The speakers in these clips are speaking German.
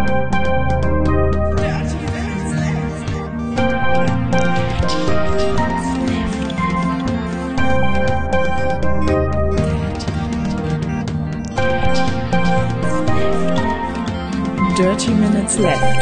Dirty Minutes Left.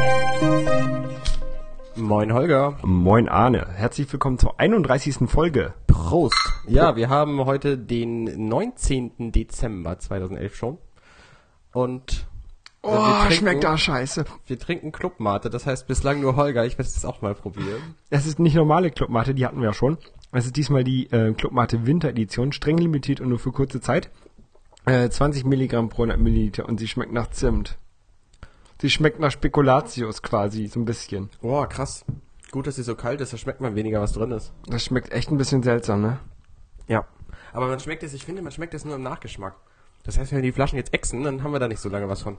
Moin Holger. Moin Arne. Herzlich willkommen zur 31. Folge. Prost. Ja, wir haben heute den 19. Dezember 2011 schon. Und schmeckt das scheiße. Wir trinken Clubmate, das heißt bislang nur Holger. Ich werde es jetzt auch mal probieren. Es ist nicht normale Clubmate, die hatten wir ja schon. Es ist diesmal die Clubmate Winteredition, streng limitiert und nur für kurze Zeit. 20 Milligramm pro 100 Milliliter und sie schmeckt nach Zimt. Sie schmeckt nach Spekulatius quasi, so ein bisschen. Boah, krass. Gut, dass sie so kalt ist, da schmeckt man weniger, was drin ist. Das schmeckt echt ein bisschen seltsam, ne? Ja. Aber man schmeckt es, ich finde, man schmeckt es nur im Nachgeschmack. Das heißt, wenn wir die Flaschen jetzt ächzen, dann haben wir da nicht so lange was von.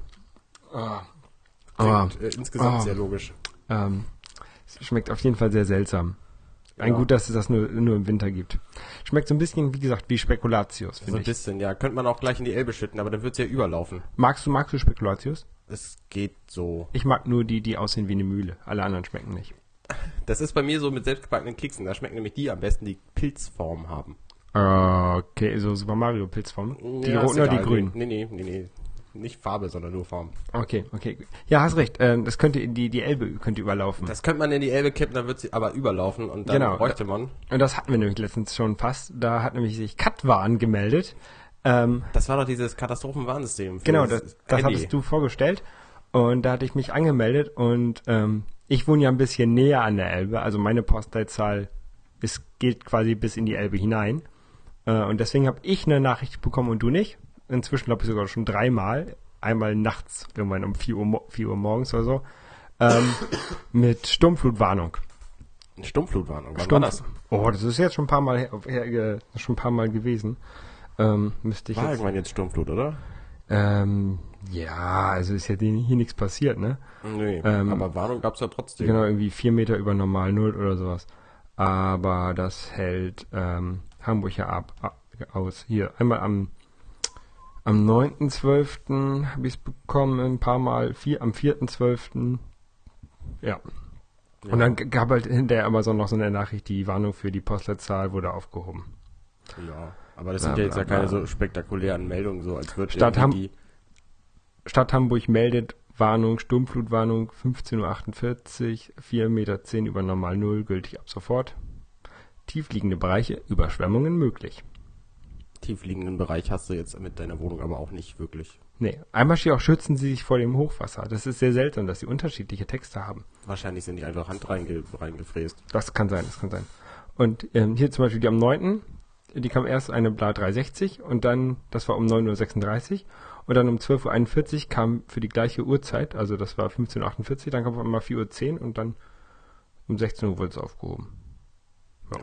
Insgesamt sehr logisch. Es schmeckt auf jeden Fall sehr seltsam. Gut, dass es das nur im Winter gibt. Schmeckt so ein bisschen, wie gesagt, wie Spekulatius, finde ich. So ein bisschen, ja. Könnte man auch gleich in die Elbe schütten, aber dann wird es ja überlaufen. Magst du Spekulatius? Es geht so. Ich mag nur die aussehen wie eine Mühle. Alle anderen schmecken nicht. Das ist bei mir so mit selbstgebackenen Keksen. Da schmecken nämlich die am besten, die Pilzform haben. Okay, so Super Mario Pilzform. Die ja, roten oder die grünen? Nee. Nicht Farbe, sondern nur Form. Okay. Ja, hast recht. Das könnte die Elbe könnte überlaufen. Das könnte man in die Elbe kippen, dann wird sie aber überlaufen und dann bräuchte man. Und das hatten wir nämlich letztens schon fast. Da hat nämlich sich Katwan gemeldet. Das war doch dieses Katastrophenwarnsystem. Genau, das hattest du vorgestellt. Und da hatte ich mich angemeldet und ich wohne ja ein bisschen näher an der Elbe. Also meine Postleitzahl geht quasi bis in die Elbe hinein. Und deswegen habe ich eine Nachricht bekommen und du nicht. Inzwischen glaube ich sogar schon 3-mal. Einmal nachts, irgendwann um 4 Uhr morgens oder so. Mit Sturmflutwarnung. Sturmflutwarnung? Wann war das? Oh, das ist jetzt schon ein paar Mal gewesen. Müsste ich war irgendwann jetzt Sturmflut, oder? Ja, also ist ja hier nichts passiert, ne? Nee, aber Warnung gab's ja trotzdem. Genau, irgendwie 4 Meter über Normal Null oder sowas. Aber das hält Hamburg ja aus. Hier, einmal am 9.12. habe ich es bekommen, ein paar Mal, am 4.12. Ja. Und dann gab halt hinterher Amazon noch so eine Nachricht, die Warnung für die Postleitzahl wurde aufgehoben. Ja, aber das sind ja jetzt ja keine so spektakulären Meldungen, so als würde Stadt Hamburg meldet Warnung, Sturmflutwarnung, 15.48 Uhr, 4,10 Meter über Normal Null, gültig ab sofort. Tiefliegende Bereiche, Überschwemmungen möglich. Tiefliegenden Bereich hast du jetzt mit deiner Wohnung aber auch nicht wirklich. Nee, einmal steht auch, schützen Sie sich vor dem Hochwasser. Das ist sehr seltsam, dass sie unterschiedliche Texte haben. Wahrscheinlich sind die einfach Hand reingefräst. Das kann sein. Und hier zum Beispiel die am 9., die kam erst eine Bla 360 und dann, das war um 9.36 Uhr und dann um 12.41 Uhr kam für die gleiche Uhrzeit, also das war 15.48 Uhr, dann kam auf einmal 4.10 Uhr und dann um 16 Uhr wurde es aufgehoben. Ja.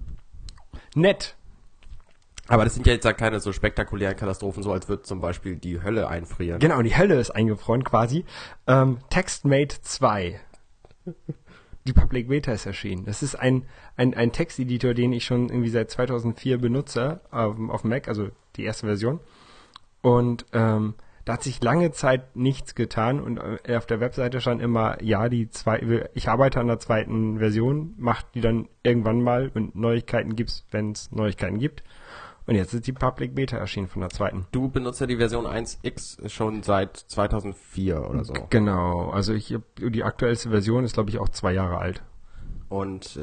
Nett! Aber das sind ja jetzt ja keine so spektakulären Katastrophen, so als würde zum Beispiel die Hölle einfrieren. Genau, die Hölle ist eingefroren quasi. TextMate 2. Die Public Beta ist erschienen. Das ist ein Texteditor, den ich schon irgendwie seit 2004 benutze auf Mac, also die erste Version. Und da hat sich lange Zeit nichts getan und auf der Webseite stand immer, ja, ich arbeite an der zweiten Version, macht die dann irgendwann mal und Neuigkeiten gibt's, wenn es Neuigkeiten gibt. Und jetzt ist die Public Beta erschienen von der zweiten. Du benutzt ja die Version 1X schon seit 2004 oder so. Genau, also die aktuellste Version ist, glaube ich, auch 2 Jahre alt. Und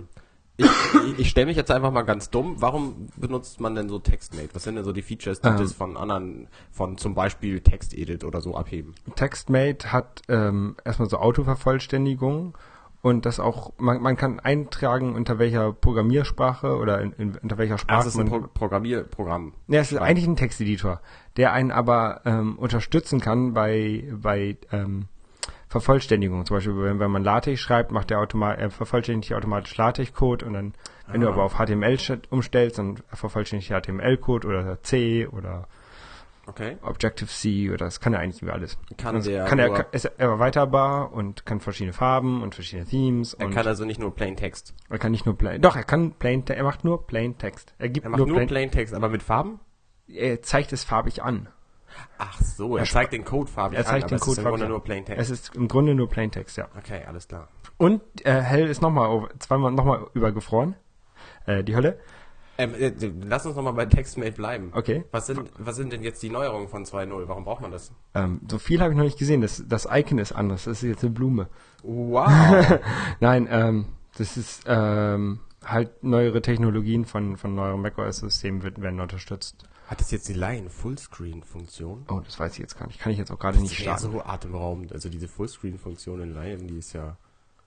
ich stelle mich jetzt einfach mal ganz dumm. Warum benutzt man denn so TextMate? Was sind denn so die Features, die das von zum Beispiel TextEdit oder so abheben? TextMate hat erstmal so Autovervollständigung. Und das auch, man kann eintragen, unter welcher Programmiersprache oder unter welcher Sprache. Das ist ein Programmierprogramm. Ja, es ist eigentlich ein Texteditor, der einen aber unterstützen kann bei Vervollständigung. Zum Beispiel, wenn man LaTeX schreibt, macht der vervollständigt automatisch LaTeX-Code und dann, wenn du aber auf HTML umstellst, dann vervollständigt HTML-Code oder C oder Objective-C oder das kann er eigentlich über alles. Ist erweiterbar und kann verschiedene Farben und verschiedene Themes. Er kann also nicht nur Plain Text. Er kann nicht nur er macht nur Plain Text. Er macht nur Plain Text, aber mit Farben? Er zeigt es farbig an. Ach so, er zeigt den Code farbig Er zeigt an, den aber Code es ist im farbig Grunde an. nur Plaintext. Es ist im Grunde nur Plaintext, ja. Okay, alles klar. Und Hell ist zweimal nochmal übergefroren. Die Hölle. Lass uns nochmal bei TextMate bleiben. Okay. Was sind denn jetzt die Neuerungen von 2.0? Warum braucht man das? So viel habe ich noch nicht gesehen. Das Icon ist anders. Das ist jetzt eine Blume. Wow. Nein, das ist halt neuere Technologien von neueren macOS-Systemen werden unterstützt. Hat das jetzt die Lion-Fullscreen-Funktion? Oh, das weiß ich jetzt gar nicht. Kann ich jetzt auch gerade nicht Das wäre starten. so atemberaubend. Also diese Fullscreen-Funktion in Lion, die ist ja...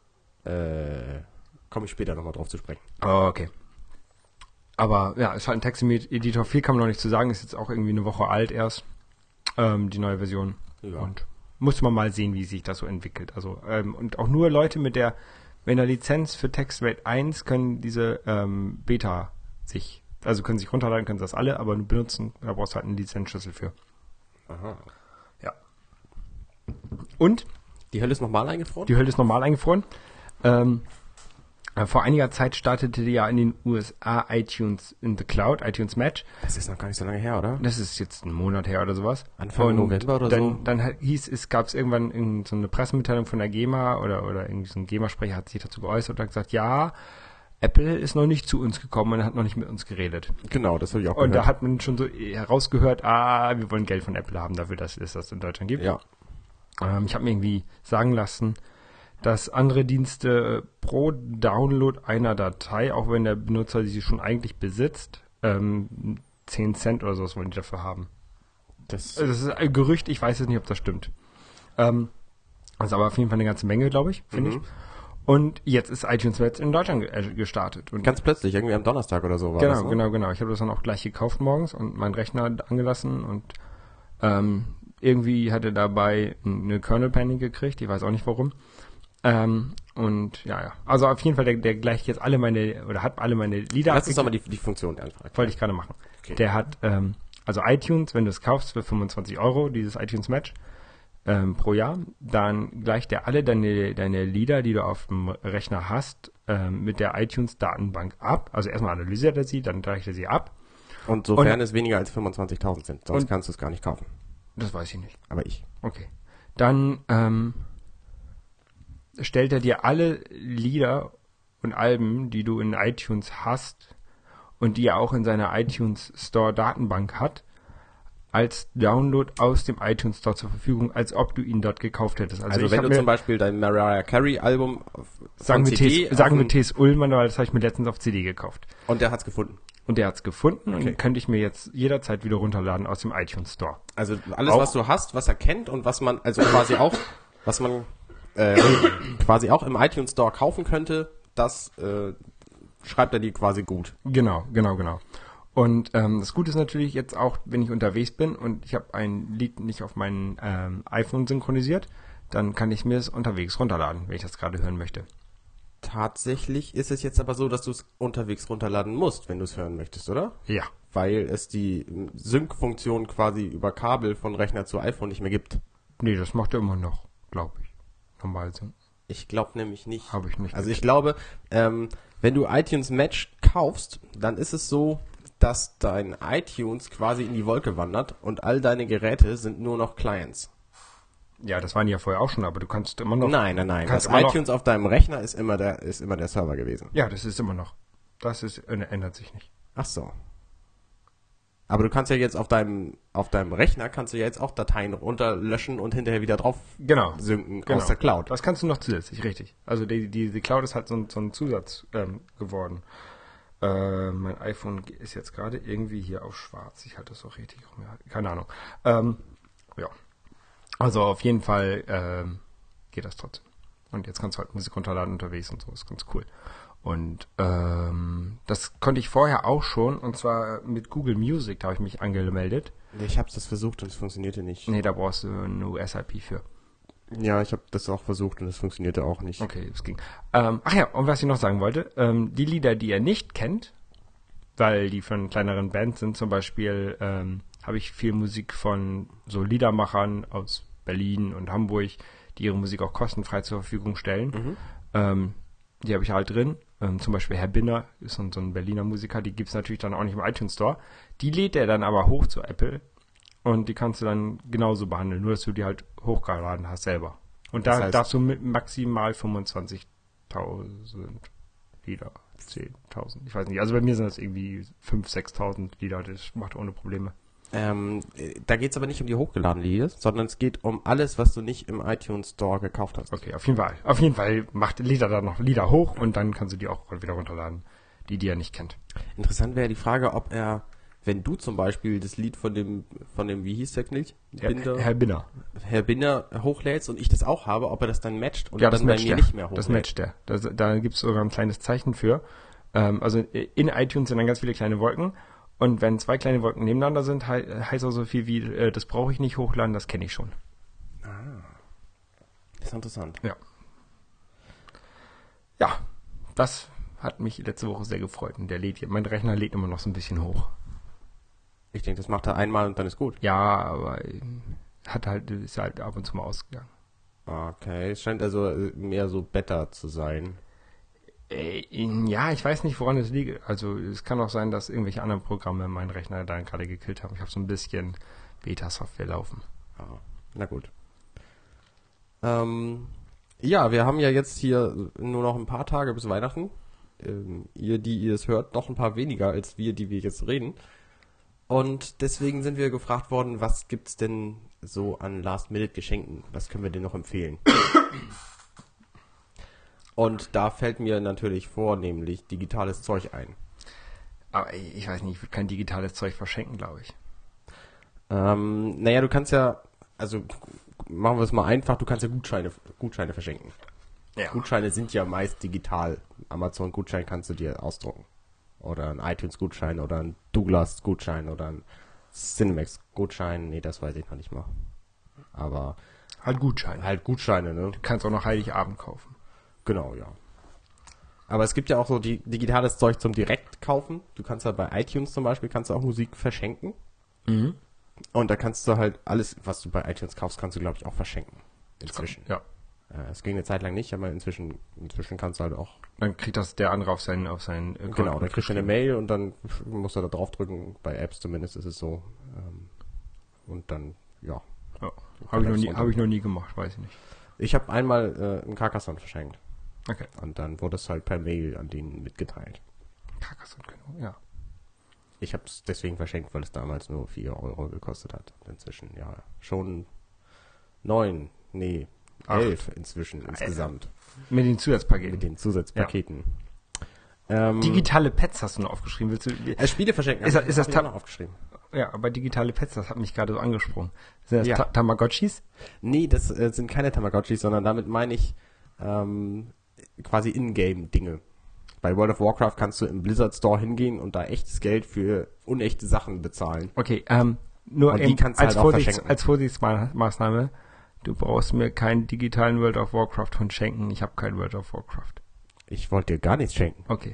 komme ich später nochmal drauf zu sprechen. Oh, okay. Aber ja, ist halt ein Text-Editor. Viel kann man noch nicht zu sagen. Ist jetzt auch irgendwie eine Woche alt erst. Die neue Version. Ja. Und muss man mal sehen, wie sich das so entwickelt. Also, und auch nur Leute mit der Lizenz für TextMate 1 können diese Beta können sich runterladen, können das alle, aber nur benutzen, da brauchst du halt einen Lizenzschlüssel für. Aha. Ja. Und Die Hölle ist nochmal eingefroren? die Hölle ist normal eingefroren. Vor einiger Zeit startete die ja in den USA iTunes in the Cloud, iTunes Match. Das ist noch gar nicht so lange her, oder? Das ist jetzt einen Monat her oder sowas. Anfang November oder so? Dann gab es irgendwann so eine Pressemitteilung von der GEMA oder irgendwie so ein GEMA-Sprecher hat sich dazu geäußert und hat gesagt, ja, Apple ist noch nicht zu uns gekommen und hat noch nicht mit uns geredet. Genau, das habe ich auch Und gehört. da hat man schon so herausgehört, wir wollen Geld von Apple haben dafür, dass es das in Deutschland gibt. Ja. Ich habe mir irgendwie sagen lassen, dass andere Dienste pro Download einer Datei, auch wenn der Benutzer sie schon eigentlich besitzt, 10 Cent oder sowas wollen die dafür haben. Das Das ist ein Gerücht, ich weiß jetzt nicht, ob das stimmt. Also aber auf jeden Fall eine ganze Menge, glaube ich, finde ich. Und jetzt ist iTunes Match in Deutschland gestartet. Und ganz plötzlich, irgendwie am Donnerstag oder so war das, ne? Genau. Ich habe das dann auch gleich gekauft morgens und meinen Rechner angelassen und irgendwie hat er dabei eine Kernel-Panic gekriegt, ich weiß auch nicht warum. Und ja. Also auf jeden Fall, der gleicht jetzt hat alle meine Lieder. Lass uns doch mal die Funktion einfach. Wollte ich gerade machen. Okay. Der hat, also iTunes, wenn du es kaufst für 25 €, dieses iTunes Match, pro Jahr, dann gleicht er alle deine Lieder, die du auf dem Rechner hast, mit der iTunes-Datenbank ab. Also erstmal analysiert er sie, dann gleicht er sie ab. Und sofern es weniger als 25.000 sind, sonst kannst du es gar nicht kaufen. Das weiß ich nicht. Aber ich. Okay. Dann stellt er dir alle Lieder und Alben, die du in iTunes hast und die er auch in seiner iTunes Store Datenbank hat, als Download aus dem iTunes Store zur Verfügung, als ob du ihn dort gekauft hättest. Also wenn du zum Beispiel dein Mariah Carey Album sagen wir T.S. Ullmann, weil das habe ich mir letztens auf CD gekauft. Und der hat's gefunden. Und der hat's gefunden Okay. und könnte ich mir jetzt jederzeit wieder runterladen aus dem iTunes Store. Also alles, Auch- was du hast, was er kennt und was man, also quasi auch, was man quasi auch im iTunes Store kaufen könnte, das schreibt er dir quasi gut. Genau. Und das Gute ist natürlich jetzt auch, wenn ich unterwegs bin und ich habe ein Lied nicht auf mein iPhone synchronisiert, dann kann ich mir es unterwegs runterladen, wenn ich das gerade hören möchte. Tatsächlich ist es jetzt aber so, dass du es unterwegs runterladen musst, wenn du es hören möchtest, oder? Ja. Weil es die Sync-Funktion quasi über Kabel von Rechner zu iPhone nicht mehr gibt. Nee, das macht er immer noch, glaube ich. Normal so. Ich glaube nämlich nicht. Habe ich nicht. Also ich glaube, wenn du iTunes Match kaufst, dann ist es so, dass dein iTunes quasi in die Wolke wandert und all deine Geräte sind nur noch Clients. Ja, das waren die ja vorher auch schon, aber du kannst immer noch... Nein. kannst Das immer noch- iTunes auf deinem Rechner ist immer der Server gewesen. Ja, das ist immer noch. Ändert sich nicht. Ach so. Aber du kannst ja jetzt auf deinem Rechner kannst du ja jetzt auch Dateien runterlöschen und hinterher wieder drauf Genau. synken aus der Cloud. Das kannst du noch zusätzlich, richtig. Also die Cloud ist halt so ein Zusatz geworden. Mein iPhone ist jetzt gerade irgendwie hier auf schwarz. Ich halte das auch richtig rum. Ja, keine Ahnung. Ja. Also auf jeden Fall geht das trotzdem. Und jetzt kannst du halt Musik runterladen unterwegs und so. Ist ganz cool. Und das konnte ich vorher auch schon. Und zwar mit Google Music, da habe ich mich angemeldet. Ich habe das versucht und es funktionierte nicht. Nee, da brauchst du eine US-IP für. Ja, ich habe das auch versucht und es funktionierte auch nicht. Okay, das ging. Ach ja, und was ich noch sagen wollte, die Lieder, die ihr nicht kennt, weil die von kleineren Bands sind, zum Beispiel habe ich viel Musik von so Liedermachern aus Berlin und Hamburg, die ihre Musik auch kostenfrei zur Verfügung stellen. Die habe ich halt drin. Zum Beispiel Herr Binner ist so ein Berliner Musiker, die gibt's natürlich dann auch nicht im iTunes Store. Die lädt er dann aber hoch zu Apple und die kannst du dann genauso behandeln, nur dass du die halt hochgeladen hast selber. Und Das da heißt- darfst du mit maximal 25.000 Lieder, 10.000, ich weiß nicht. Also bei mir sind das irgendwie 5.000, 6.000 Lieder, das macht ohne Probleme. Da geht's aber nicht um die hochgeladenen Lieder, sondern es geht um alles, was du nicht im iTunes Store gekauft hast. Okay, auf jeden Fall. Auf jeden Fall macht Lieder da noch Lieder hoch und dann kannst du die auch wieder runterladen, die er nicht kennt. Interessant wäre die Frage, ob er, wenn du zum Beispiel das Lied von dem, wie hieß der nicht? Herr Binner. Herr Binder hochlädst und ich das auch habe, ob er das dann matcht und Ja, dann bei mir nicht mehr hochlädt. Das matcht der. Da gibt es sogar ein kleines Zeichen für. Also in iTunes sind dann ganz viele kleine Wolken. Und wenn 2 kleine Wolken nebeneinander sind, heißt auch so viel wie, das brauche ich nicht hochladen, das kenne ich schon. Das ist interessant. Ja. Ja, das hat mich letzte Woche sehr gefreut. Und mein Rechner lädt immer noch so ein bisschen hoch. Ich denke, das macht er einmal und dann ist gut. Ja, aber ist halt ab und zu mal ausgegangen. Okay, es scheint also mehr so better zu sein. Ja, ich weiß nicht, woran es liegt. Also es kann auch sein, dass irgendwelche anderen Programme meinen Rechner dann gerade gekillt haben. Ich habe so ein bisschen Beta-Software laufen. Na gut. Ja, wir haben ja jetzt hier nur noch ein paar Tage bis Weihnachten. Ihr, die ihr es hört, noch ein paar weniger als wir, die wir jetzt reden. Und deswegen sind wir gefragt worden, was gibt's denn so an Last-Minute-Geschenken? Was können wir denn noch empfehlen? Und da fällt mir natürlich vornehmlich digitales Zeug ein. Aber ich weiß nicht, ich würde kein digitales Zeug verschenken, glaube ich. Naja, du kannst ja, also machen wir es mal einfach, du kannst ja Gutscheine verschenken. Ja. Gutscheine sind ja meist digital. Amazon-Gutschein kannst du dir ausdrucken. Oder ein iTunes-Gutschein oder ein Douglas-Gutschein oder ein Cinemax-Gutschein. Nee, das weiß ich noch nicht mal. Aber Halt Gutscheine. halt Gutscheine, ne? Du kannst auch noch Heiligabend kaufen. Genau, ja. Aber es gibt ja auch so digitales Zeug zum direkt kaufen. Du kannst ja bei iTunes zum Beispiel, kannst du auch Musik verschenken. Mhm. Und da kannst du halt alles, was du bei iTunes kaufst, kannst du, glaube ich, auch verschenken. Inzwischen. Ja. Es ging eine Zeit lang nicht, aber inzwischen kannst du halt auch. Dann kriegt das der andere auf seinen Genau, dann kriegst du eine Mail und dann musst du da draufdrücken. Bei Apps zumindest ist es so. Und dann, ja. Ja. Habe ich noch nie gemacht, weiß ich nicht. Ich habe einmal einen Carcassonne verschenkt. Okay. Und dann wurde es halt per Mail an den mitgeteilt. Carcassonne, genau, ja. Ich habe es deswegen verschenkt, weil es damals nur 4 Euro gekostet hat. Inzwischen, ja, schon 11 inzwischen insgesamt. Mit den Zusatzpaketen. Mit den Zusatzpaketen. Digitale Pets hast du noch aufgeschrieben. Willst du, Spiele verschenken. Ist das hab ich auch noch aufgeschrieben? ja, aber digitale Pets, das hat mich gerade so angesprochen. Sind das Ja. Tamagotchis? Nee, das sind keine Tamagotchis, sondern damit meine ich quasi Ingame-Dinge. Bei World of Warcraft kannst du im Blizzard Store hingehen und da echtes Geld für unechte Sachen bezahlen. Okay, nur Und die kannst du als, halt auch verschenken. als Vorsichtsmaßnahme, du brauchst mir keinen digitalen World of Warcraft Hund schenken. Ich habe kein World of Warcraft. Ich wollte dir gar nichts schenken. Okay.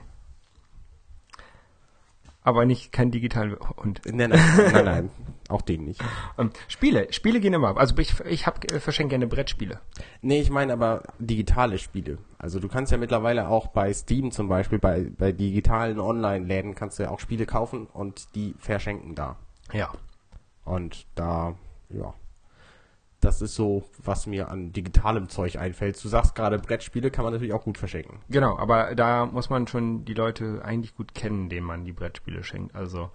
Aber kein digitalen Hund. Nein, auch den nicht. Spiele gehen immer. Also ich verschenke gerne Brettspiele. Nee, ich meine aber digitale Spiele. Also du kannst ja mittlerweile auch bei Steam zum Beispiel, bei digitalen Online-Läden kannst du ja auch Spiele kaufen und die verschenken da. Ja. Und da, ja, das ist so, was mir an digitalem Zeug einfällt. Du sagst gerade, Brettspiele kann man natürlich auch gut verschenken. Genau, aber da muss man schon die Leute eigentlich gut kennen, denen man die Brettspiele schenkt. Also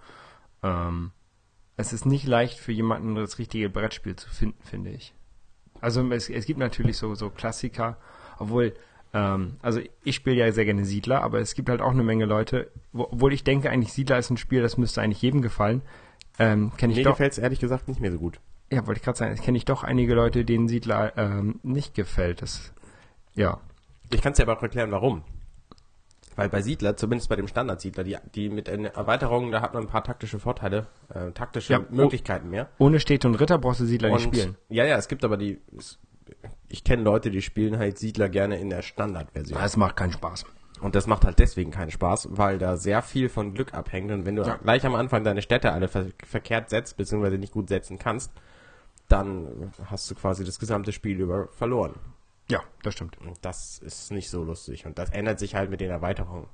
es ist nicht leicht für jemanden, das richtige Brettspiel zu finden, finde ich. Also es gibt natürlich so Klassiker, obwohl, also ich spiele ja sehr gerne Siedler, aber es gibt halt auch eine Menge Leute, obwohl ich denke, eigentlich Siedler ist ein Spiel, das müsste eigentlich jedem gefallen. Mir gefällt es ehrlich gesagt nicht mehr so gut. Ja, wollte ich gerade sagen, kenne ich doch einige Leute, denen Siedler nicht gefällt. Ja. Ich kann es dir aber auch erklären, warum. Weil bei Siedler, zumindest bei dem Standard-Siedler, die mit Erweiterungen, da hat man ein paar taktische Vorteile, Möglichkeiten mehr. Ohne Städte und Ritter brauchst du Siedler nicht spielen. Ja, es gibt aber ich kenne Leute, die spielen halt Siedler gerne in der Standardversion. Das macht keinen Spaß. Und das macht halt deswegen keinen Spaß, weil da sehr viel von Glück abhängt. Und wenn du gleich am Anfang deine Städte alle verkehrt setzt, beziehungsweise nicht gut setzen kannst, dann hast du quasi das gesamte Spiel über verloren. Ja, das stimmt. Und das ist nicht so lustig. Und das ändert sich halt mit den Erweiterungen.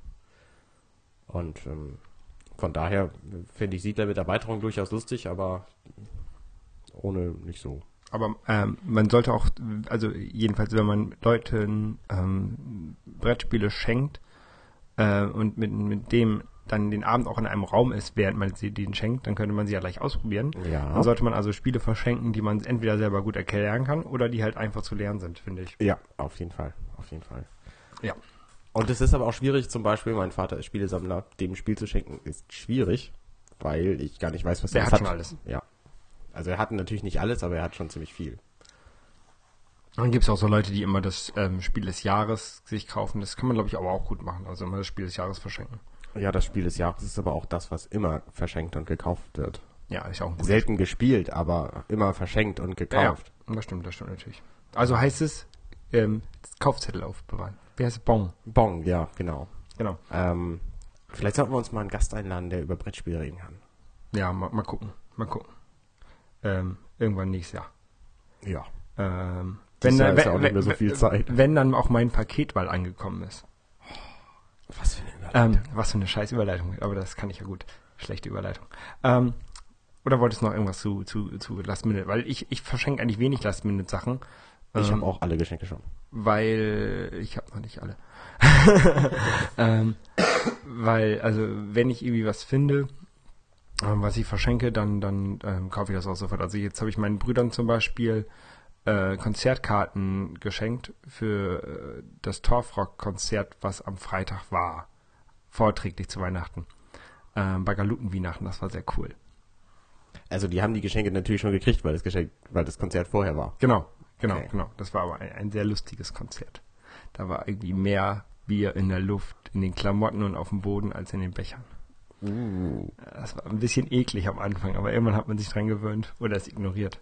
Und von daher finde ich Siedler mit Erweiterung durchaus lustig, aber ohne nicht so. Aber man sollte auch, also jedenfalls, wenn man Leuten Brettspiele schenkt und mit dem dann den Abend auch in einem Raum ist, während man sie denen schenkt, dann könnte man sie ja gleich ausprobieren. Ja. Dann sollte man also Spiele verschenken, die man entweder selber gut erklären kann oder die halt einfach zu lernen sind, finde ich. Ja, auf jeden Fall. Ja. Und es ist aber auch schwierig, zum Beispiel, mein Vater ist Spielesammler, dem ein Spiel zu schenken, ist schwierig, weil ich gar nicht weiß, was Der er hat schon alles. Ja. Also er hat natürlich nicht alles, aber er hat schon ziemlich viel. Dann gibt es auch so Leute, die immer das Spiel des Jahres sich kaufen. Das kann man, glaube ich, aber auch gut machen. Also immer das Spiel des Jahres verschenken. Ja, das Spiel des Jahres ist aber auch das, was immer verschenkt und gekauft wird. Ja, ist auch ein gutes Selten gespielt, aber immer verschenkt und gekauft. Ja, das stimmt natürlich. Also heißt es, Kaufzettel aufbewahren. Wie heißt es? Bon. Bon, ja, genau. Genau. Vielleicht sollten wir uns mal einen Gast einladen, der über Brettspiele reden kann. Ja, mal gucken. Irgendwann nächstes Jahr. Ja. Wenn Jahr ist ja auch nicht mehr so viel Zeit. Wenn dann auch mein Paket mal angekommen ist. Was für eine Überleitung. Was für eine scheiß Überleitung. Aber das kann ich ja gut. Schlechte Überleitung. Oder wolltest du noch irgendwas zu Last Minute? Weil ich verschenke eigentlich wenig Last Minute Sachen. Ich habe auch alle Geschenke schon. Weil ich habe noch nicht alle. Weil, also wenn ich irgendwie was finde, was ich verschenke, dann kaufe ich das auch sofort. Also jetzt habe ich meinen Brüdern zum Beispiel Konzertkarten geschenkt für das Torfrock-Konzert, was am Freitag war. Vorträglich zu Weihnachten. Bei Galutenweihnachten, das war sehr cool. Also die haben die Geschenke natürlich schon gekriegt, weil das Konzert vorher war. Genau. Okay. Das war aber ein sehr lustiges Konzert. Da war irgendwie mehr Bier in der Luft, in den Klamotten und auf dem Boden als in den Bechern. Das war ein bisschen eklig am Anfang, aber irgendwann hat man sich dran gewöhnt oder es ignoriert.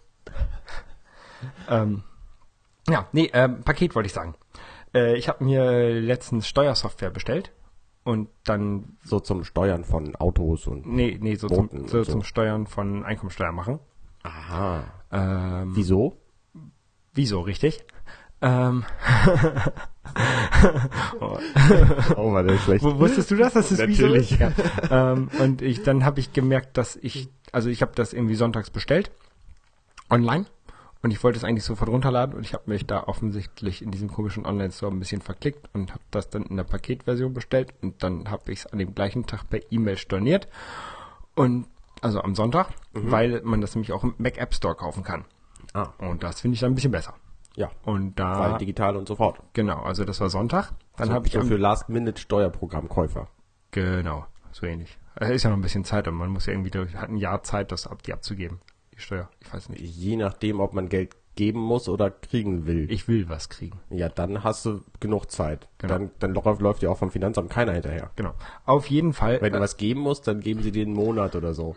Paket wollte ich sagen. Ich habe mir letztens Steuersoftware bestellt und dann... So zum Steuern von Autos und... zum Steuern von Einkommensteuer machen. Aha. Wieso? Wieso, richtig? Oh, war der schlecht. Wusstest du das, dass es Natürlich. Wieso ist? Ja. Und dann habe ich gemerkt, dass ich habe das irgendwie sonntags bestellt, online, und ich wollte es eigentlich sofort runterladen und ich habe mich da offensichtlich in diesem komischen Online-Store ein bisschen verklickt und habe das dann in der Paketversion bestellt und dann habe ich es an dem gleichen Tag per E-Mail storniert und also am Sonntag, weil man das nämlich auch im Mac App Store kaufen kann. Und das finde ich dann ein bisschen besser. Ja. Und da... Weil digital und sofort. Genau, also das war Sonntag. Dann So, habe ich für Last-Minute-Steuerprogrammkäufer. Genau, so ähnlich. Es ist ja noch ein bisschen Zeit und man muss ja irgendwie hat ein Jahr Zeit, die abzugeben. Die Steuer, ich weiß nicht. Je nachdem, ob man Geld geben muss oder kriegen will. Ich will was kriegen. Ja, dann hast du genug Zeit. Genau. Dann läuft dir auch vom Finanzamt keiner hinterher. Genau. Auf jeden Fall. Wenn du was geben musst, dann geben sie dir einen Monat oder so.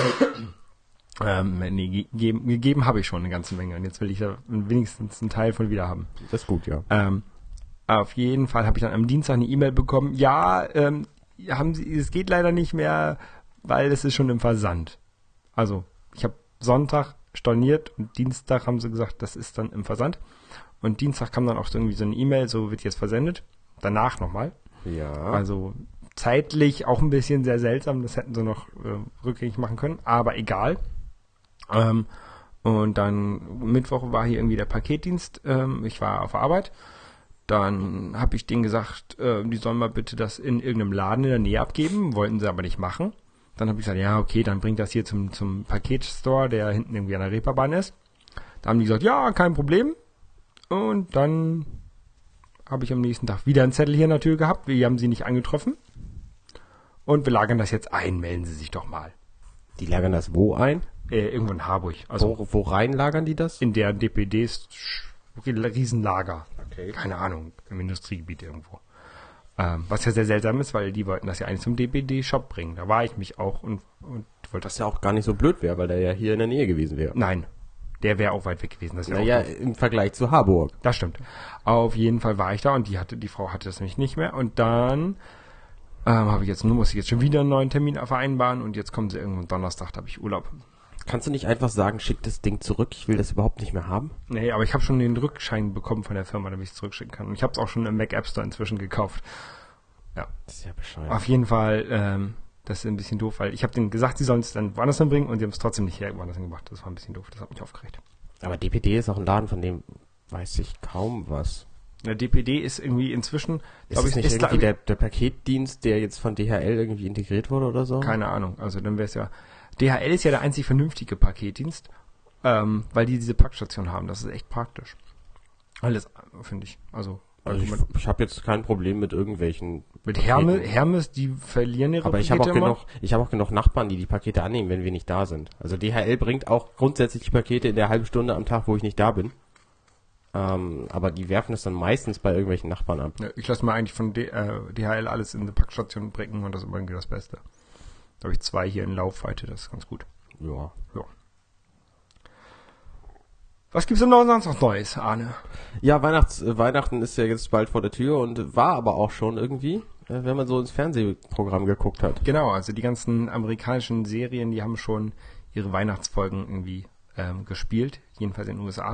Gegeben habe ich schon eine ganze Menge und jetzt will ich da wenigstens einen Teil von wieder haben. Das ist gut, ja. Auf jeden Fall habe ich dann am Dienstag eine E-Mail bekommen. Ja, es geht leider nicht mehr, weil es ist schon im Versand. Also, ich habe Sonntag storniert und Dienstag haben sie gesagt, das ist dann im Versand. Und Dienstag kam dann auch irgendwie so eine E-Mail, so wird jetzt versendet. Danach nochmal. Ja. Also zeitlich auch ein bisschen sehr seltsam, das hätten sie noch rückgängig machen können, aber egal. Und dann Mittwoch war hier irgendwie der Paketdienst, ich war auf Arbeit. Dann habe ich denen gesagt, die sollen mal bitte das in irgendeinem Laden in der Nähe abgeben, wollten sie aber nicht machen. Dann habe ich gesagt, ja, okay, dann bringt das hier zum Paketstore, der hinten irgendwie an der Reeperbahn ist. Da haben die gesagt, ja, kein Problem. Und dann habe ich am nächsten Tag wieder einen Zettel hier in der Tür gehabt. Wir haben sie nicht angetroffen. Und wir lagern das jetzt ein, melden Sie sich doch mal. Die lagern das wo ein? Irgendwo in Harburg. Also Wo rein lagern die das? in der DPDs Riesenlager. Okay. Keine Ahnung, im Industriegebiet irgendwo. Was ja sehr seltsam ist, weil die wollten das ja eigentlich zum DPD-Shop bringen. Da war ich mich auch und wollte das. Was ja auch gar nicht so blöd wäre, weil der ja hier in der Nähe gewesen wäre. Nein, der wäre auch weit weg gewesen. Das Naja, im Vergleich zu Harburg. Das stimmt. Auf jeden Fall war ich da und die Frau hatte das nämlich nicht mehr. Und dann muss ich jetzt schon wieder einen neuen Termin vereinbaren und jetzt kommen sie irgendwann Donnerstag, da habe ich Urlaub. Kannst du nicht einfach sagen, schick das Ding zurück, ich will das überhaupt nicht mehr haben? Nee, aber ich habe schon den Rückschein bekommen von der Firma, damit ich es zurückschicken kann. Und ich habe es auch schon im Mac App Store inzwischen gekauft. Ja. Das ist ja bescheuert. Auf jeden Fall Das ist ein bisschen doof, weil ich habe denen gesagt, sie sollen es dann woanders hinbringen und sie haben es trotzdem nicht woanders hingebracht. Das war ein bisschen doof, das hat mich aufgeregt. Aber DPD ist auch ein Laden, von dem weiß ich kaum was. Der DPD ist irgendwie inzwischen, Ist es nicht irgendwie der Paketdienst, der jetzt von DHL irgendwie integriert wurde oder so? keine Ahnung, also dann wäre es ja, DHL ist ja der einzig vernünftige Paketdienst, weil die diese Packstation haben, das ist echt praktisch. Alles, finde ich, also ich habe jetzt kein Problem mit irgendwelchen mit Paketen. Hermes, die verlieren ihre Aber ich habe Pakete immer. auch genug Nachbarn, die Pakete annehmen, wenn wir nicht da sind. Also DHL bringt auch grundsätzlich die Pakete in der halben Stunde am Tag, wo ich nicht da bin. Aber die werfen es dann meistens bei irgendwelchen Nachbarn ab. Ja, ich lasse mal eigentlich von DHL alles in die Packstation bringen und das ist irgendwie das Beste. Da habe ich 2 hier in Laufweite, das ist ganz gut. Ja. Was gibt's denn noch sonst noch Neues, Arne? Ja, Weihnachten ist ja jetzt bald vor der Tür und war aber auch schon irgendwie, wenn man so ins Fernsehprogramm geguckt hat. Genau, also die ganzen amerikanischen Serien, die haben schon ihre Weihnachtsfolgen irgendwie gespielt, jedenfalls in den USA.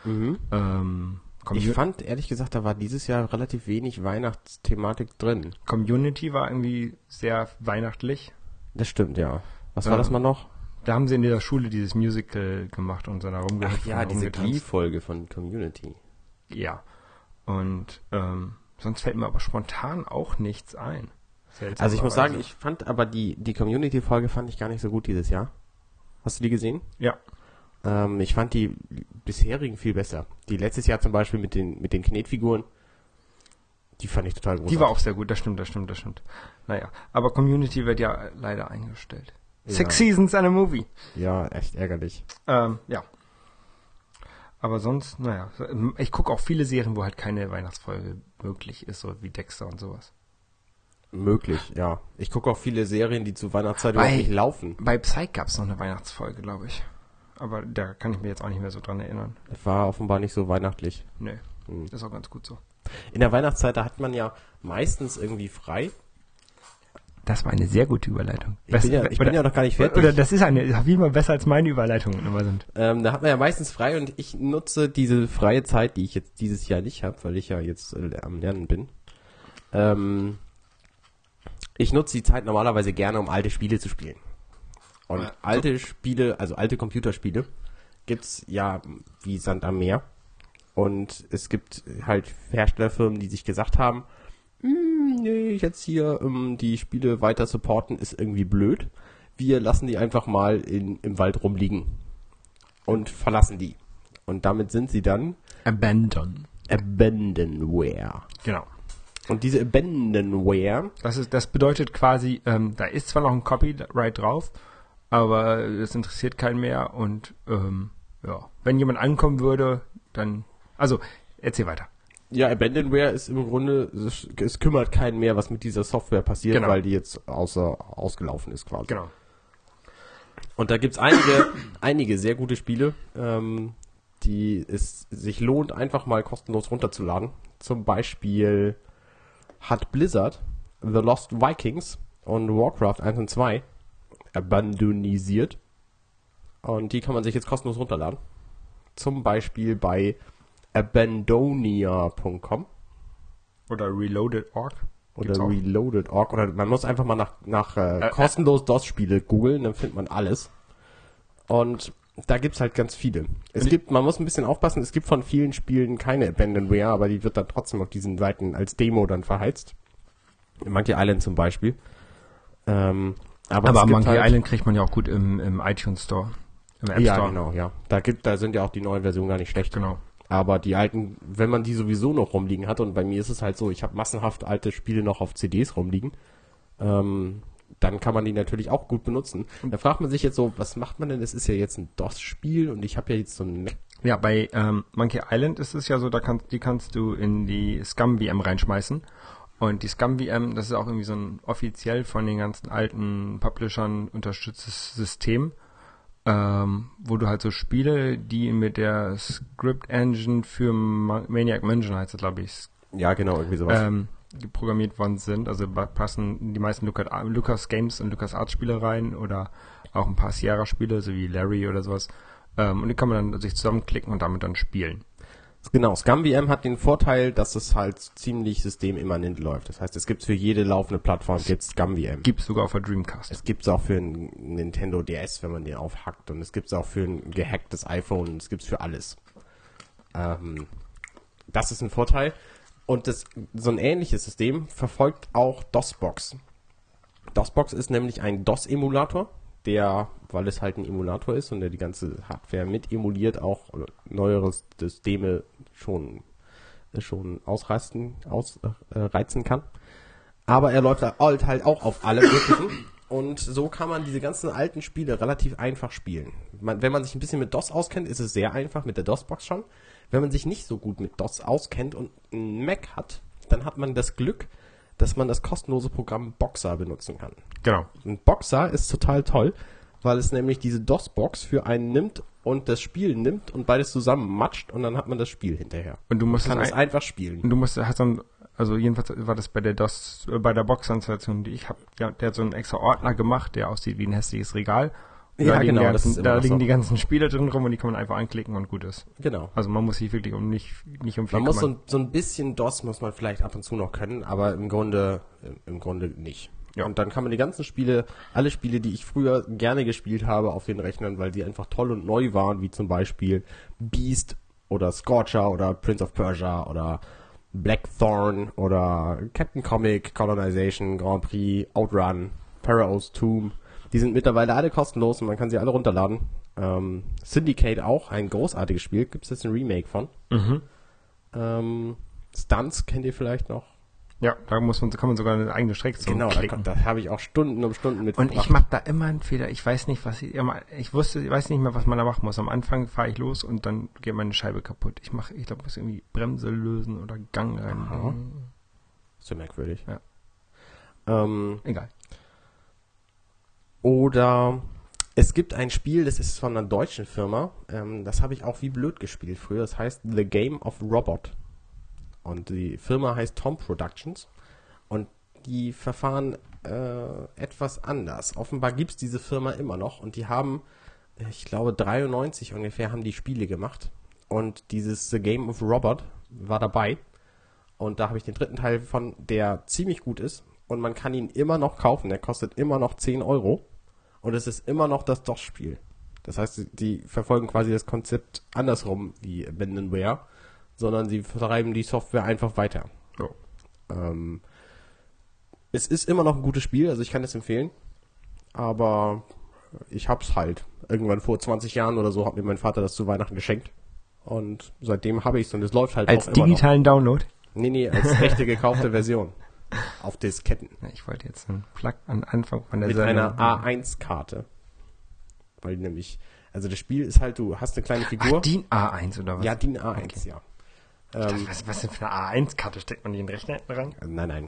Ich fand, ehrlich gesagt, da war dieses Jahr relativ wenig Weihnachtsthematik drin. Community war irgendwie sehr weihnachtlich. Das stimmt, ja. Was war das mal noch? Da haben sie in dieser Schule dieses Musical gemacht und so da rumgehüpft. Ach ja, und diese rumgetanzt. Glee-Folge von Community. Ja. Und sonst fällt mir aber spontan auch nichts ein. Also ich muss sagen, ich fand aber die Community-Folge fand ich gar nicht so gut dieses Jahr. Hast du die gesehen? Ja. Ich fand die bisherigen viel besser. Die letztes Jahr zum Beispiel mit den Knetfiguren, die fand ich total großartig. Die war auch sehr gut, das stimmt. Naja, aber Community wird ja leider eingestellt. Ja. 6 Seasons and a Movie. Ja, echt ärgerlich. Ja. Aber sonst, naja, ich gucke auch viele Serien, wo halt keine Weihnachtsfolge möglich ist, so wie Dexter und sowas. Möglich, ja. Ich gucke auch viele Serien, die zu Weihnachtszeit überhaupt nicht laufen. Bei Psych gab es noch eine Weihnachtsfolge, glaube ich. Aber da kann ich mir jetzt auch nicht mehr so dran erinnern. Das war offenbar nicht so weihnachtlich. Nee, ist auch ganz gut so. In der Weihnachtszeit, da hat man ja meistens irgendwie frei. Das war eine sehr gute Überleitung. Ich bin ja noch gar nicht fertig. Oder das ist wie immer besser als meine Überleitungen immer sind. Da hat man ja meistens frei und ich nutze diese freie Zeit, die ich jetzt dieses Jahr nicht habe, weil ich ja jetzt am Lernen bin. Ich nutze die Zeit normalerweise gerne, um alte Spiele zu spielen. Und alte Spiele, also alte Computerspiele, gibt's ja wie Sand am Meer. Und es gibt halt Herstellerfirmen, die sich gesagt haben, nee, jetzt hier die Spiele weiter supporten ist irgendwie blöd. Wir lassen die einfach mal im Wald rumliegen und verlassen die. Und damit sind sie dann Abandonware. Genau. Und diese Abandonware, Das bedeutet quasi, da ist zwar noch ein Copyright drauf, aber das interessiert keinen mehr und ja, wenn jemand ankommen würde, dann, also erzähl weiter. ja, Abandonware ist im Grunde, es kümmert keinen mehr, was mit dieser Software passiert, Genau. weil die jetzt ausgelaufen ist quasi. Genau. Und da gibt's einige sehr gute Spiele, die es sich lohnt, einfach mal kostenlos runterzuladen. Zum Beispiel hat Blizzard The Lost Vikings und Warcraft 1 und 2 abandonisiert. Und die kann man sich jetzt kostenlos runterladen. Zum Beispiel bei abandonia.com Oder Reloaded.org. oder Reloaded.org. Oder man muss einfach mal nach kostenlos DOS-Spiele googeln, dann findet man alles. Und da gibt's halt ganz viele. Man muss ein bisschen aufpassen, es gibt von vielen Spielen keine Abandonware, aber die wird dann trotzdem auf diesen Seiten als Demo dann verheizt. Monkey Island zum Beispiel. Aber Monkey Island kriegt man ja auch gut im iTunes Store. Im App Store. Ja, genau, ja. Da sind ja auch die neuen Versionen gar nicht schlecht. Genau. Aber die alten, wenn man die sowieso noch rumliegen hat, und bei mir ist es halt so, ich habe massenhaft alte Spiele noch auf CDs rumliegen, dann kann man die natürlich auch gut benutzen. Da fragt man sich jetzt so, was macht man denn? Das ist ja jetzt ein DOS-Spiel und ich habe ja jetzt so ein Mac. Ja, bei Monkey Island ist es ja so, die kannst du in die Scum-VM reinschmeißen. Und die Scum-VM, das ist auch irgendwie so ein offiziell von den ganzen alten Publishern unterstütztes System, wo du halt so Spiele, die mit der Script Engine für Maniac Mansion heißt es, glaube ich, Ja, genau, irgendwie sowas. programmiert worden sind. Also passen die meisten Lucas Games und Lucas Arts Spiele rein oder auch ein paar Sierra Spiele, so wie Larry oder sowas. Und die kann man dann sich zusammenklicken und damit dann spielen. Genau, ScumVM hat den Vorteil, dass es halt ziemlich systemimmanent läuft. Das heißt, es gibt für jede laufende Plattform ScumVM. Gibt's sogar auf der Dreamcast. Es gibt's auch für ein Nintendo DS, wenn man den aufhackt. Und es gibt's auch für ein gehacktes iPhone. Es gibt's für alles. Das ist ein Vorteil. Und so ein ähnliches System verfolgt auch DOSBox. DOSBox ist nämlich ein DOS-Emulator, der, weil es halt ein Emulator ist und der die ganze Hardware mit emuliert, auch neuere Systeme schon reizen kann. Aber er läuft halt auch auf alle möglichen. Und so kann man diese ganzen alten Spiele relativ einfach spielen. Wenn man sich ein bisschen mit DOS auskennt, ist es sehr einfach mit der DOS-Box schon. Wenn man sich nicht so gut mit DOS auskennt und einen Mac hat, dann hat man das Glück, dass man das kostenlose Programm Boxer benutzen kann. Genau. Und Boxer ist total toll, weil es nämlich diese DOS-Box für einen nimmt und das Spiel nimmt und beides zusammen matscht und dann hat man das Spiel hinterher. Und du musst kann es einfach spielen. Und also jedenfalls war das bei der Box-Installation, die ich habe, der hat so einen extra Ordner gemacht, der aussieht wie ein hässliches Regal. Ja, genau. Da liegen die ganzen Spiele drin rum und die kann man einfach anklicken und gut ist. Genau. Also man muss sich wirklich nicht um viel Man muss so ein bisschen DOS muss man vielleicht ab und zu noch können, aber im Grunde nicht. Ja. Und dann kann man die ganzen Spiele, alle Spiele, die ich früher gerne gespielt habe, auf den Rechnern, weil die einfach toll und neu waren, wie zum Beispiel Beast oder Scorcher oder Prince of Persia oder Blackthorn oder Captain Comic, Colonization, Grand Prix, Outrun, Pharaoh's Tomb. Die sind mittlerweile alle kostenlos und man kann sie alle runterladen. Syndicate auch, ein großartiges Spiel. Gibt es jetzt ein Remake von. Stunts kennt ihr vielleicht noch? Ja, kann man sogar eine eigene Strecke Genau, da habe ich auch Stunden um Stunden mit Und ich mache da immer einen Fehler. Ich weiß nicht, weiß nicht mehr, was man da machen muss. Am Anfang fahre ich los und dann geht meine Scheibe kaputt. Ich glaube, ich muss irgendwie Bremse lösen oder Gang rein. So merkwürdig. Ja. Egal. Oder es gibt ein Spiel, das ist von einer deutschen Firma. Das habe ich auch wie blöd gespielt früher. Das heißt The Game of Robot. Und die Firma heißt Tom Productions. Und die verfahren etwas anders. Offenbar gibt es diese Firma immer noch. Und die haben, ich glaube 93 ungefähr, haben die Spiele gemacht. Und dieses The Game of Robot war dabei. Und da habe ich den dritten Teil von, der ziemlich gut ist. Und man kann ihn immer noch kaufen. Der kostet immer noch 10 Euro. Und es ist immer noch das DOS-Spiel. Das heißt, die verfolgen quasi das Konzept andersrum wie Abandonware, sondern sie vertreiben die Software einfach weiter. So. Es ist immer noch ein gutes Spiel, also ich kann es empfehlen, aber ich hab's halt. Irgendwann vor 20 Jahren oder so hat mir mein Vater das zu Weihnachten geschenkt und seitdem habe ich's und es läuft halt als auch immer digitalen noch. Download? Nee, als echte gekaufte Version. Auf Disketten. Ich wollte jetzt einen Plug an Anfang von der Mit einer A1-Karte. Weil nämlich, also das Spiel ist halt, du hast eine kleine Figur. DIN A1 oder was? Ja, DIN A1, Okay. ja. Was denn für eine A1-Karte? Steckt man die in den Rechner hinten ran? Nein.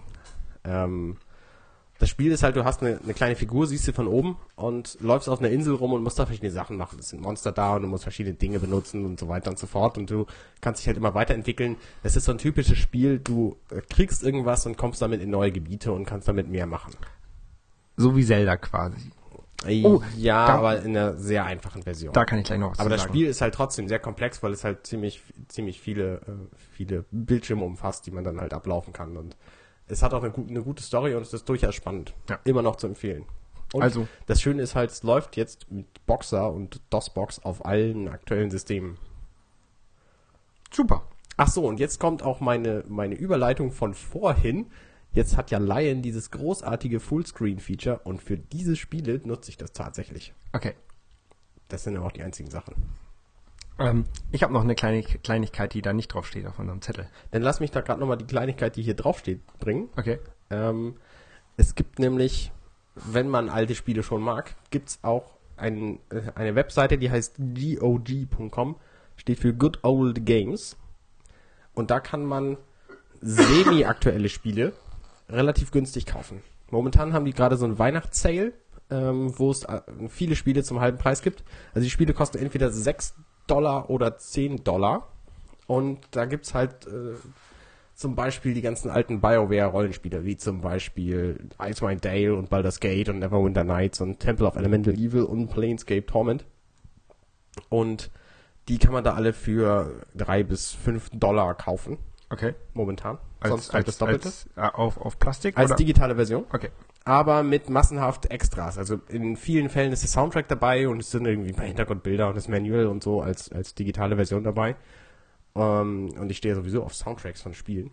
Das Spiel ist halt, du hast eine kleine Figur, siehst du von oben und läufst auf einer Insel rum und musst da verschiedene Sachen machen. Es sind Monster da und du musst verschiedene Dinge benutzen und so weiter und so fort und du kannst dich halt immer weiterentwickeln. Es ist so ein typisches Spiel, du kriegst irgendwas und kommst damit in neue Gebiete und kannst damit mehr machen. So wie Zelda quasi. Ja, da- aber in einer sehr einfachen Version. Da kann ich gleich noch was Aber zu das sagen. Spiel ist halt trotzdem sehr komplex, weil es halt ziemlich viele Bildschirme umfasst, die man dann halt ablaufen kann. Und es hat auch eine gute Story und es ist durchaus spannend. Ja. Immer noch zu empfehlen. Und Also- das Schöne ist halt, es läuft jetzt mit Boxer und DOSBox auf allen aktuellen Systemen. Super. Ach so, und jetzt kommt auch meine Überleitung von vorhin. Jetzt hat ja Lion dieses großartige Fullscreen-Feature und für diese Spiele nutze ich das tatsächlich. Okay. Das sind ja auch die einzigen Sachen. Ich habe noch eine Kleinigkeit, die da nicht draufsteht auf unserem Zettel. Dann lass mich da gerade nochmal die Kleinigkeit, die hier draufsteht, bringen. Okay. Es gibt nämlich, wenn man alte Spiele schon mag, gibt's auch eine Webseite, die heißt GOG.com, steht für Good Old Games. Und da kann man semi-aktuelle Spiele relativ günstig kaufen. Momentan haben die gerade so einen Weihnachtssale, wo es viele Spiele zum halben Preis gibt. Also die Spiele kosten entweder $6 oder $10. Und da gibt's halt zum Beispiel die ganzen alten BioWare-Rollenspiele, wie zum Beispiel Icewind Dale und Baldur's Gate und Neverwinter Nights und Temple of Elemental Evil und Planescape Torment. Und Die kann man da alle für 3 bis 5 Dollar kaufen, Okay. momentan. Als das Doppelte. auf Plastik? Als oder? digitale Version. Okay. Aber mit massenhaft Extras. Also in vielen Fällen ist der Soundtrack dabei und es sind irgendwie ein paar Hintergrundbilder und das Manual und so als digitale Version dabei. Und ich stehe sowieso auf Soundtracks von Spielen.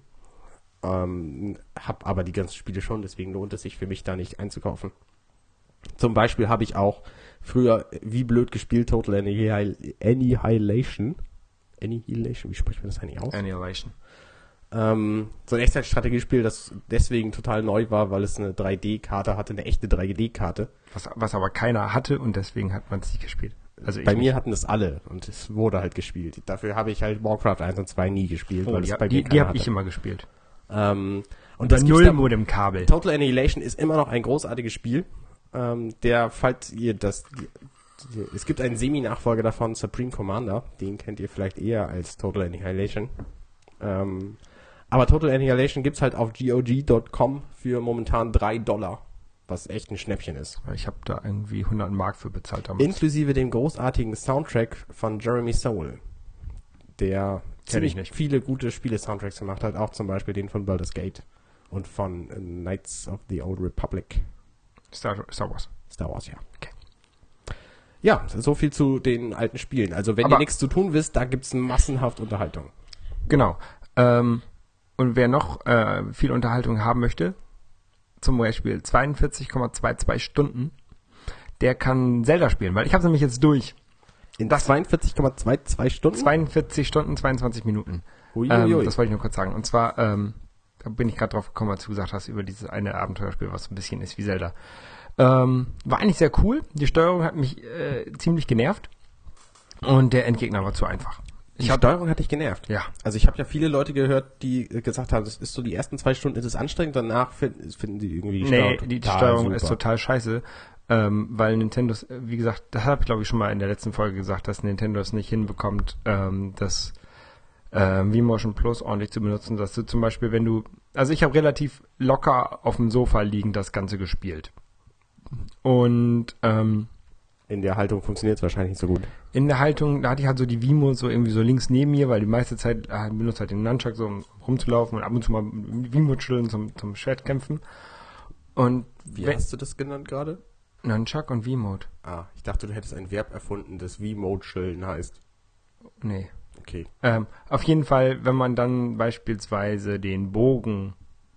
Hab aber die ganzen Spiele schon, deswegen lohnt es sich für mich da nicht einzukaufen. Zum Beispiel habe ich auch früher wie blöd gespielt Total Annihilation. Annihilation, wie spricht man das eigentlich aus? Annihilation. So ein Echtzeitstrategiespiel, das deswegen total neu war, weil es eine 3D-Karte hatte, eine echte 3D-Karte. Was aber keiner hatte und deswegen hat man es nicht gespielt. Also Bei mir hatten es alle und es wurde halt gespielt. Dafür habe ich halt Warcraft 1 und 2 nie gespielt, weil es bei mir die habe ich immer gespielt. und Unter das gibt's da- Null-Modem-Kabel. Total Annihilation ist immer noch ein großartiges Spiel. Falls ihr es gibt einen Semi-Nachfolger davon, Supreme Commander. Den kennt ihr vielleicht eher als Total Annihilation. Aber Total Annihilation gibt's halt auf GOG.com für momentan 3 Dollar. Was echt ein Schnäppchen ist. Ich habe da irgendwie 100 Mark für bezahlt damals. Inklusive dem großartigen Soundtrack von Jeremy Soule. Der Kenn ich ziemlich nicht. viele gute Spiele-Soundtracks gemacht hat. Auch zum Beispiel den von Baldur's Gate. Und von Knights of the Old Republic. Star Wars. Star Wars, ja. Okay. Ja, so viel zu den alten Spielen. Also wenn Aber- ihr nichts zu tun wisst, da gibt's massenhaft Unterhaltung. Genau. Und wer noch viel Unterhaltung haben möchte, zum Beispiel 42,22 Stunden, der kann Zelda spielen, weil ich habe es nämlich jetzt durch. In 42,22 Stunden? 42 Stunden, 22 Minuten. Uiuiui. Das wollte ich nur kurz sagen. Und zwar, da bin ich gerade drauf gekommen, als du gesagt hast, über dieses eine Abenteuerspiel, was so ein bisschen ist wie Zelda. War eigentlich sehr cool. Die Steuerung hat mich ziemlich genervt. Und der Endgegner war zu einfach. Die Steuerung hat dich genervt. Ja. Also ich habe ja viele Leute gehört, die gesagt haben, das ist so die ersten 2 Stunden ist es anstrengend, danach finden die irgendwie Die Steuerung ist total scheiße, weil Nintendo, wie gesagt, das habe ich glaube ich schon mal in der letzten Folge gesagt, dass Nintendo es nicht hinbekommt, das V-Motion Plus ordentlich zu benutzen, dass du zum Beispiel, also ich habe relativ locker auf dem Sofa liegend das Ganze gespielt. Und in der Haltung funktioniert es wahrscheinlich nicht so gut. in der Haltung, da hatte ich halt so die Wiimote so irgendwie so links neben mir, weil die meiste Zeit benutzt halt den Nunchuck so, um rumzulaufen und ab und zu mal Wiimote schütteln zum Schwertkämpfen. Und Wie hast du das genannt gerade? Nunchuck und Wiimote. Ah, ich dachte, du hättest ein Verb erfunden, das V-Mode-Schillen heißt. Nee. Okay. Auf jeden Fall, wenn man dann beispielsweise den Bogen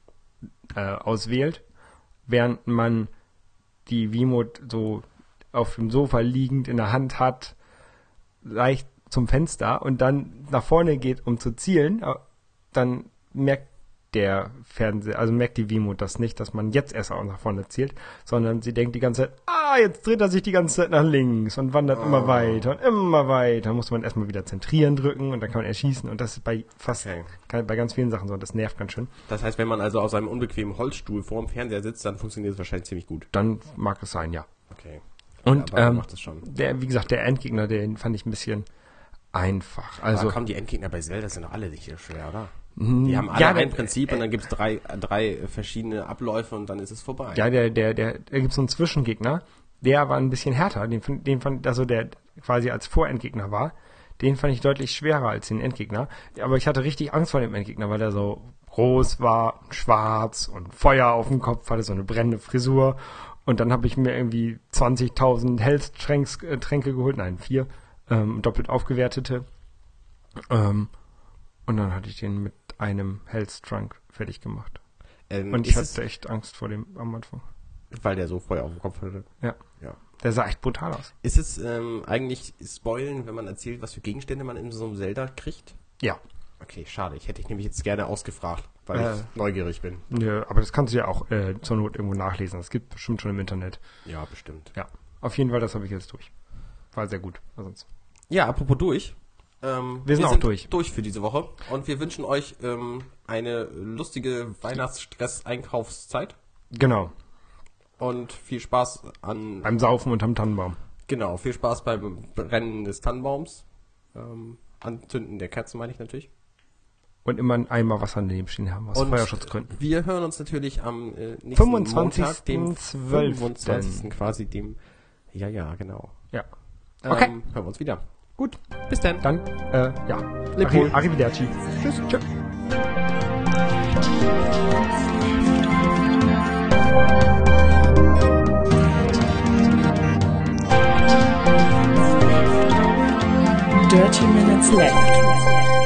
auswählt, während man die Wiimote so auf dem Sofa liegend in der Hand hat, leicht zum Fenster und dann nach vorne geht, um zu zielen, dann merkt der Fernseher, also merkt die Wiimote das nicht, dass man jetzt erst auch nach vorne zielt, sondern sie denkt die ganze Zeit, jetzt dreht er sich die ganze Zeit nach links und wandert immer weiter und immer weiter. Dann muss man erstmal wieder zentrieren drücken und dann kann man erschießen und das ist bei bei ganz vielen Sachen so, das nervt ganz schön. Das heißt, wenn man also auf seinem unbequemen Holzstuhl vor dem Fernseher sitzt, dann funktioniert es wahrscheinlich ziemlich gut. Dann mag es sein, ja. Okay. Und Ja, aber macht das schon. wie gesagt, der Endgegner, den fand ich ein bisschen einfach. Also Also kommen die Endgegner bei Zelda sind doch alle nicht so schwer, oder? Mhm. Die haben alle Ja, ein Prinzip und dann gibt's drei verschiedene Abläufe und dann ist es vorbei. ja, da gibt so einen Zwischengegner, der war ein bisschen härter, also der quasi als Vorendgegner war, den fand ich deutlich schwerer als den Endgegner. Aber ich hatte richtig Angst vor dem Endgegner, weil der so groß war, schwarz und Feuer auf dem Kopf, hatte so eine brennende Frisur. Und dann habe ich mir irgendwie 20.000 Health-Tränke geholt, 4, doppelt aufgewertete. Und dann hatte ich den mit einem Health-Trank fertig gemacht. Und ich hatte echt Angst vor dem am Anfang. Weil der so Feuer auf dem Kopf hatte. Ja. Ja. Der sah echt brutal aus. Ist es eigentlich Spoilen, wenn man erzählt, was für Gegenstände man in so einem Zelda kriegt? Ja. Okay, schade. Ich hätte dich nämlich jetzt gerne ausgefragt, weil ich neugierig bin. Ja, aber das kannst du ja auch zur Not irgendwo nachlesen. Das gibt bestimmt schon im Internet. Ja, bestimmt. Ja. Auf jeden Fall, das habe ich jetzt durch. War sehr gut. Sonst. Ja, apropos durch. Wir sind auch durch. Durch für diese Woche. Und wir wünschen euch eine lustige Weihnachtsstress-Einkaufszeit. Genau. Und viel Spaß Beim Saufen unterm Tannenbaum. Genau, viel Spaß beim Brennen des Tannenbaums. Anzünden der Kerzen meine ich natürlich. Und immer einen Eimer Wasser daneben stehen haben, aus Und Feuerschutzgründen. wir hören uns natürlich am nächsten 25. Montag, dem 12. 25. quasi dem... Ja, genau. Ja. Okay. Hören wir uns wieder. Gut, Bis dann. dann, ja. Leb wohl. Arrivederci. Tschüss. Tschüss. Dirty Minutes Left.